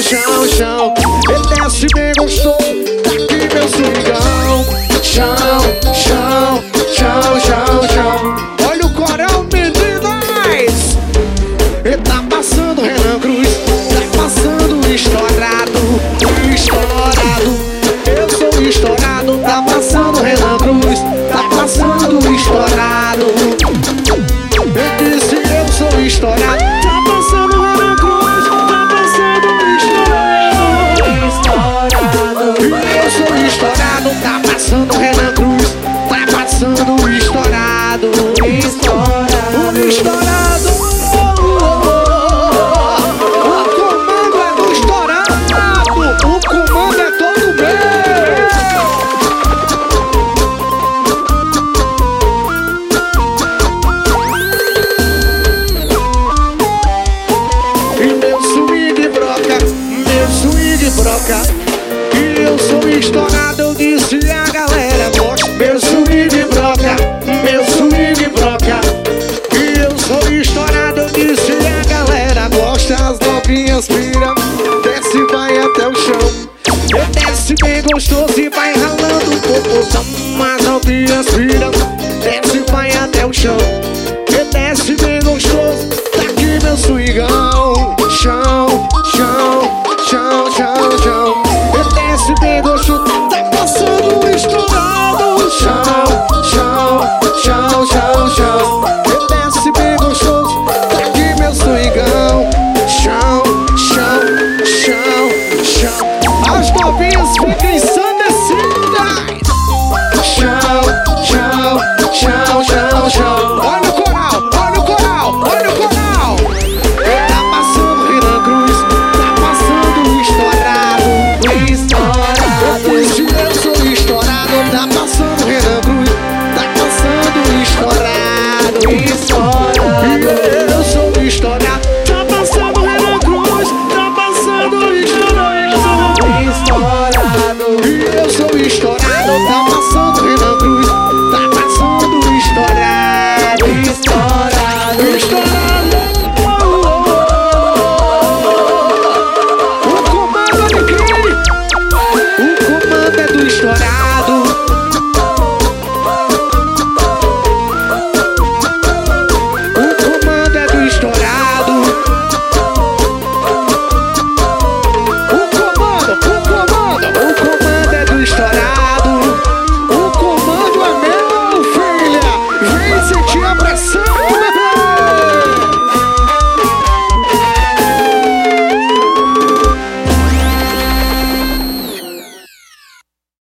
chão, chão. Ele desce bem gostoso, daqui meu swingão. Chão, chão, chão, chão, chão. Olha o coral, meninas. Ele tá passando Renan Cruz, tá passando estourado, estourado. Eu sou estourado, tá passando Renan Cruz, tá passando estourado. Ele disse eu sou estourado, tá passando Renan Cruz, tá passando estourado. Eu sou estourado, tá passando Renan Cruz, tá passando estourado, estourado, estourado. E eu sou estourado, eu disse a galera gosta. Meu swing broca, meu swing broca. E eu sou estourado, eu disse a galera gosta. As novinhas piram, desce e vai até o chão. Eu desce bem gostoso e vai ralando o popozão. As novinhas piram, desce e vai até o chão. Eu desce bem gostoso, tá aqui meu swingão. Chão, chão, chão, chão, chão. Desce bem gostoso, tá passando estourado. Chão, chão, chão, chão, chão. Desce bem gostoso, tá aqui meu swingão. Chão, chão, chão, chão. As novinhas ficam ensandecidas. Chão, chão, chão, chão, chão. Olha o coral, olha o coral, olha o coral. Tá passando Renan Cruz, tá passando estourado. Eu sou estourado, tá passando Renan Cruz, tá passando estourado.